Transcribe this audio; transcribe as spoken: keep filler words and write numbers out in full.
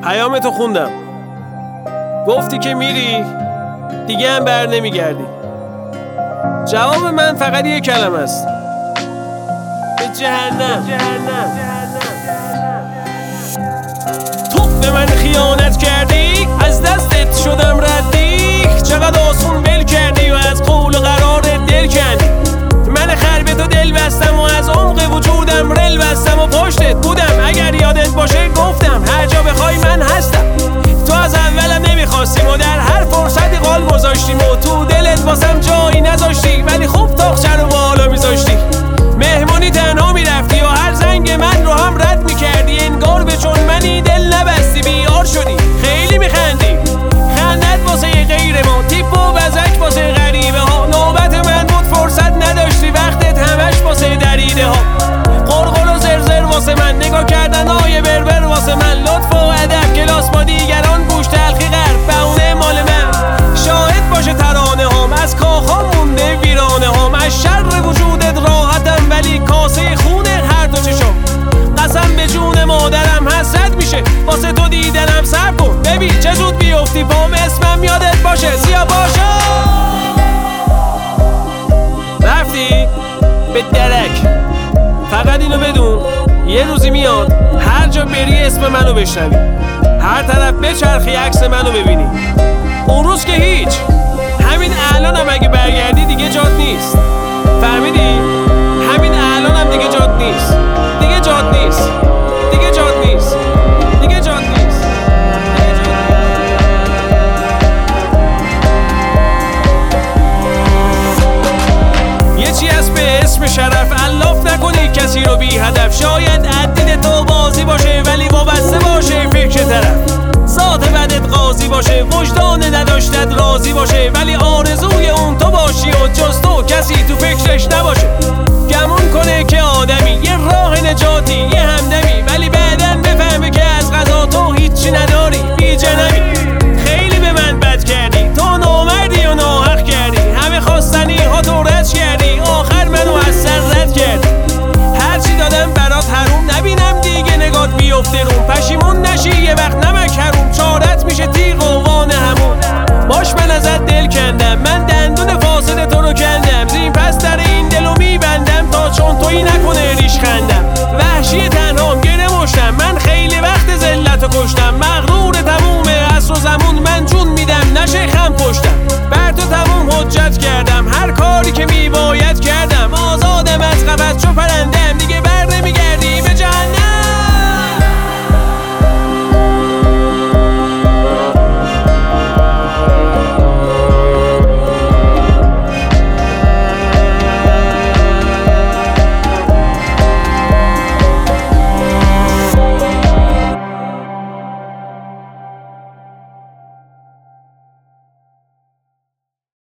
پیامتو خوندم، گفتی که میری دیگه هم بر نمیگردی. جواب من فقط یک کلمه است: به جهنم. تو به من خیانت کردی، از دستت شدم ردی، چقدر آسون ول کردی و از قول و قرار دل کندی. من خر به تو دل بستم و از عمق وجودم رل بستم و پشتت بودم. اگر یادت باشه گفتم هر جا بخوای من هستم. تو از اولم نمیخواستیم و در هر فرصتی قال گذاشتیم و تو دلت واسم جایی نذاشتی، ولی خوب تاقچه رو بالا میذاشتی. مهمونی تنها میرفتی و هر زنگ من رو هم رد میکردی، انگار به چون منی دل نبستی بیار شدی. خیلی میخندی، خندت واسه غیر ما، تیپ و بزک واسه غریبه ها. نوبت من بود فرصت نداشتی، وقتت همش واسه دریده ها. قرقر و زرزر واسه من، نگاه کردن های بربر واسه من، لطف و ادب کلاس با دیگران، گوش تلخی غرب بهونه مال من. شاهد باشه ترانه هام، از کاخا مونده ویرانه هام. از شر وجودت راحتم ولی کاسه خونه هر دو چشم. قسم به جون مادرم حسرت میشه واسه تو دیدنم. صبر کن ببین چه زود بیفتی پام، اسمم یادت باشه سیاه باشا. رفتی به درک، فقط اینو بدون یه روزی میاد هر جا بری اسم منو بشنوی، هر طرف بچرخی عکس منو ببینی. اون روز که هیچ، همین الانم اگه برگردی دیگه جات نیست. فهمیدی؟ همین الانم دیگه جات نیست، دیگه جات نیست، دیگه جات نیست، دیگه جات نیست. یه چی هست به اسم شرف، الاف نکنی کسی رو بی هدف. شاید عدید تو بازی باشه ولی وابسته باشه فکر طرف. ذات بدت قاضی باشه، وجدان نداشتت راضی باشه، ولی آرزوی اون تو باشی و جز تو کسی تو فکرش نباشه. گمون کنه که آدمی یه راه نجاتی یه همدمی، ولی بعدن بفهمه که از قضا تو هیچی نداری، بی جنمی. خیلی به من بد کردی، تو نامردی و ناحق کردی، همه خواستنی ها تو رد کردی، آخر منو از سر رد کردی. هرچی دادم برات حروم، نبینم دیگه نگات بیفته روم. پشیمون نشی یه وقت نمک حروم، چارت میشه تیغ و وان همون. باش من ازت دل کندم، من دندون فاسد تو رو کندم، زین پس در این دلو میبندم تا چون تویی نکنه ریش خندم. وحشی تنهام گره مشتم، من خیلی وقت ذلت رو کشتم. مغرور تموم عصر و زمون، من جون میدم نشه خم پشتم. بر تو تموم حجت کردم، هر کاری که میبا